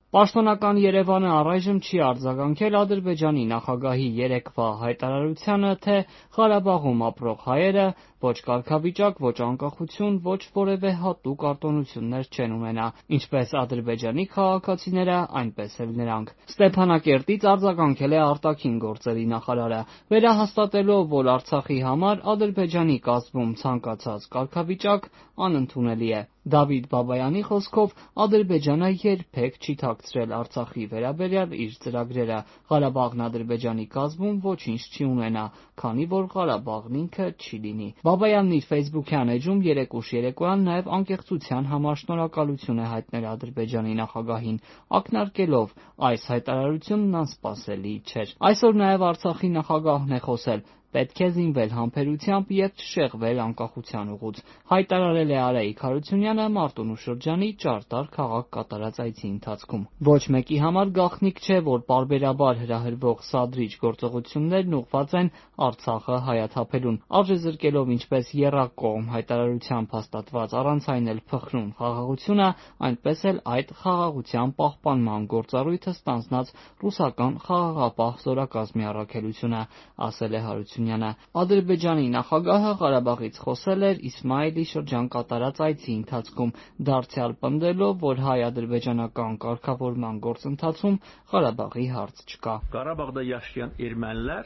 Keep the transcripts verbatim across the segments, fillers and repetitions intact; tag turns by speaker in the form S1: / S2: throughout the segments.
S1: Պաշտոնական Երևանը առայժմ չի արձագանքել Ադրբեջանի նախագահի երեկվա հայտարարությանը, թե Ղարաբաղում ապրող հայերը ոչ կարգավիճակ, ոչ անկախություն, ոչ որևէ հատուկ արտոնություններ չեն ունենա, ինչպես ադրբեջանի քաղաքացիները, այնպես էլ նրանք։ Ստեփանակերտից արձագանքել է արտաքին գործերի նախարարը, վերահաստատելով, որ Արցախի համար Ադրբեջանի կազմում ցանկացած կարգավիճակ անընդունելի է։ Դավիթ Բաբայանի խոսքով, Ադրբեջանը երբեք չի թաքցրել Արցախի վերաբերյալ իր ծրագրերը։ Ղարաբաղն Ադրբեջանի կազմում ոչինչ չի ունենա, քանի որ Ղարաբաղն ինքը չի լինի։ Բաբայանն իր ֆեյսբուքյան էջում երեկ ուշ երեկոյան նաև անկեղծության համար շնորհակալություն է հայտնել Ադրբեջանի նախագահին, ակնարկելով. այս հայտարարությունն անսպասելի չէր։ Այսօր նաև Արցախի նախագահն է խոսել. պետք է զինվել համբերությամբ և չշեղվել անկախության ուղուց, հայտարարել է Արայիկ Հարությունյանը Մարտունու շրջանի Ճարտար քաղաք կատարած այցի ընթացքում։ Ոչ մեկի համար գաղտնիք չէ, որ պարբերաբար հրահրվող սադրիչ գործողություններն ուղղված են Արցախը հայաթափելուն, արժեզրկելով ինչպես եռակողմ հայտարարությամբ հաստատված առանց այն էլ փխրուն խաղաղությունը, այնպես էլ այդ խաղաղության պահպանման գործառույթը ստանձնած ռուսական խաղաղապահ զորակազմի առաքելությունը, ասել է Հարությունյանը։ Ադրբեջանի նախագահը Ղարաբաղից խոսել էր Իսմայիլի շրջան կատարած այցի ընթացքում, դարձյալ պնդելով, որ հայ-ադրբեջանական կարգավորման գործընթացում Ղարաբաղի հարց չկա։
S2: Ղարաբաղda yaşayan ermənilər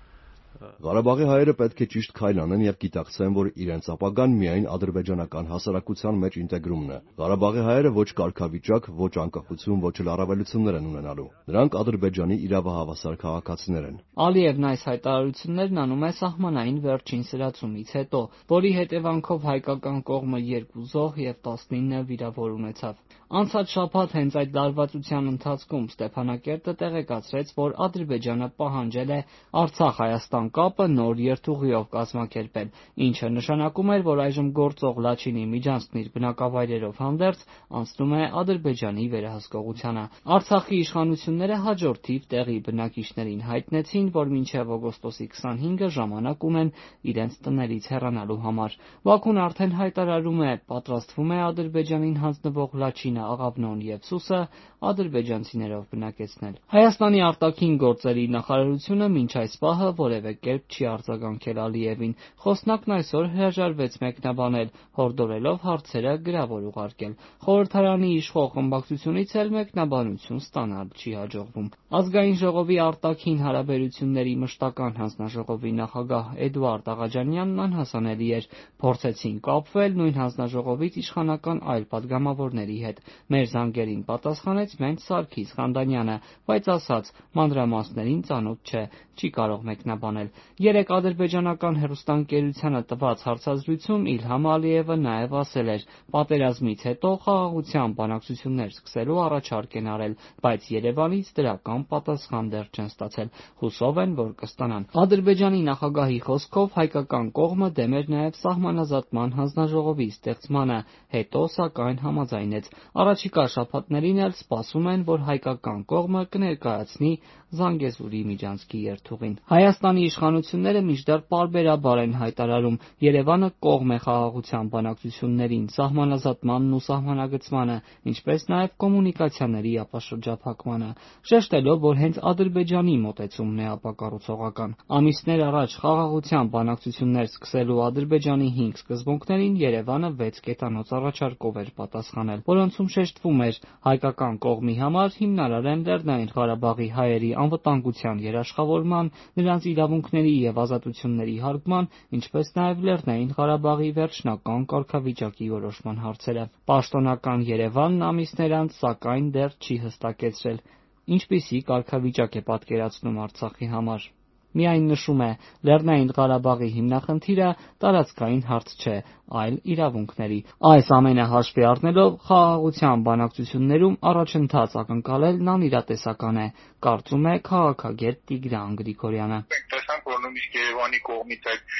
S3: Ղարաբաղի հայերը պետք է ճիշտ քայլ անեն և գիտակցեն, որ իրենց ապագան միայն ադրբեջանական հասարակության մեջ ինտեգրումն է։ Ղարաբաղի հայերը ոչ կարգավիճակ, ոչ անկախություն, ոչ էլ առավելություններ են ունենալու։ Նրանք Ադրբեջանի իրավահավասար քաղաքացիներ են։
S1: Ալիևն այս հայտարարություններն անում է սահմանային վերջին սրացումից հետո, որի հետևանքով հայկական կողմը երկու զոհ և տասնինը վիրավոր ունեցավ։ Անցած շաբաթ հենց այդ լարվածության ընթացքում Ստեփանակերտը տեղեկացրեց, որ Ադրբեջանը պահանջել է Արցախ-Հայաստան կապը նոր երթուղիով կազմակերպել, ինչը նշանակում էր, որ այժմ գործող Լաչինի միջանցքն իր բնակավայրերով հանդերձ անցնում է Ադրբեջանի վերահսկողությանը։ Արցախի իշխանությունները հաջորդ թիվ տեղի բնակիչներին հայտնեցին, որ մինչև օգոստոսի քսանհինգը ժամանակ ունեն իրենց տներից հեռանալու համար։ Բաքուն արդեն հայտարարում է, պատրաստվում է Ադրբեջանին հանձնվող Լաչինը, Աղավնոն և Սուսը ադրբեջանցիներով բնակեցնել։ Հայաստանի արտաքին գործերի նախարարությունը մինչ այս պահը որևէ կերպ չի արձագանքել Ալիևին։ Խոսնակն այսօր հրաժարվեց մեկնաբանել, հորդորելով հարցերը գրավոր ուղարկել։ Խորհրդարանի իշխող խմբակցությունից էլ մեկնաբանություն ստանալ չի հաջողվում։ Ազգային ժողովի արտաքին հարաբերությունների մշտական հանձնաժողովի նախագահ Էդուարդ Աղաջանյանն անհասանելի էր։ Փորձեցին կապվել նույն հանձնաժողովից իշխանական այլ պատգամավորների հետ։ Մեր զանգերին պատասխանեց միայն Սարգիս Խանդանյանը, բայց ասաց՝ մանրամասներին ծանոթ չէ, չի կարող մեկնաբանել։ Երեկ ադրբեջանական հեռուստաընկերությանը տված հարցազրույցում Իլհամ Ալիևը նաև ասել էր՝ պատերազմից հետո խաղաղության բանակցություններ սկսելու առաջարկ են արել, բայց Երևանից դրական պատասխան դեռ չեն ստացել, հուսով են, որ կստանան։ Ադրբեջանի նախագահի խոսքով հայկական կողմը դեմ էր նաև սահմանազատման հանձնաժողովի ստեղծմանը, հետո սակայն համաձայնեց։ Առաջիկա շաբաթներին էլ սպասում են, որ հայկական կողմը կներկայացնի Զանգեզուրի միջանցքի երթուղին։ Հայաստանի իշխանությունները մինչդեռ պարբերաբար են հայտարարում՝ Երևանը կողմ է խաղաղության բանակցություններին, սահմանազատմանն ու սահմանագծմանը, ինչպես նաև կոմունիկացիաների ապաշրջափակմանը, շեշտելով, որ հենց Ադրբեջանի մոտեցումն է ապակառուցողական։ Ամիսներ առաջ խաղաղության բանակցություններ սկսելու Ադրբեջանի հինգ սկզբունքներին Երևանը վեց կետանոց առաջարկով էր պատասխանել, որոնցում շեշտվում էր՝ հայկական կողմի համար հիմնարար են Լեռնային Ղարաբաղի հայերի անվտանգության երաշխավորման, նրանց իրավունքների և ազատությունների հարգման, ինչպես նաև Լեռնային Ղարաբաղի վերջնական կարգավիճակի որոշման հարցերը։ Պաշտոնական Երևանն ամիսներ անց, սակայն, դեռ չի հստակեցրել՝ ինչպիսի կարգավիճակ է պատկերացնում Արցախի համար։ Միայն նշում է՝ Լեռնային Ղարաբաղի հիմնախնդիրը տարածքային հարց չէ, այլ իրավունքների։ Այս ամենը հաշվի առնելով, խաղաղության բանակցություններում առաջընթաց ակնկալելն անիրատեսական է, կարծում է քաղաքագետ Տիգրան Գրիգորյանը։
S4: Մենք տեսանք, որ նույնիսկ Երևանի կողմից այդ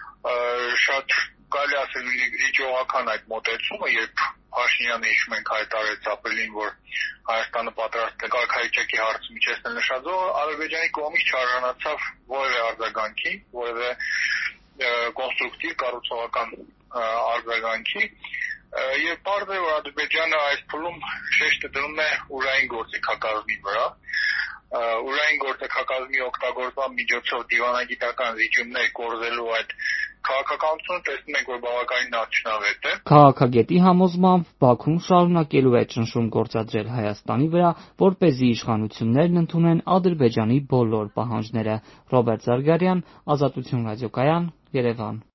S4: շատ կարելի ասել հիջողական այդ մոտեցումը, երբ Փաշինյանը հիշում ենք հայտարարեց ապրիլին, որ Հայաստանը պատրաստ է կարգավիճակի հարցը միջեցնել նշաձողը, Ադրբեջանի կողմից չարժանացավ որևէ արձագանքի, որևէ կոնստրուկտիվ կառուցողական արձագանքի, Եվ պարզ է, որ Ադրբեջանը այս փուլում շեշտը դնում է ուրային գործիքակազմի վրա, ուրային գործիքակազմի օգտագործման միջոցով դիվանագիտական զիջումներ կորզելու այդ քաղաքականությունը տեսնում ենք, որ բավականին արդյունավետ է։
S1: Քաղաքագետի համոզմամբ Բաքուն շարունակելու է ճնշում գործադրել Հայաստանի վրա, որպեսզի իշխանություններն ընդունեն Ադրբեջանի բոլոր պահանջները։ Ռոբերտ Զարգարյան, Ազատություն ռադիոկայան, Երևան։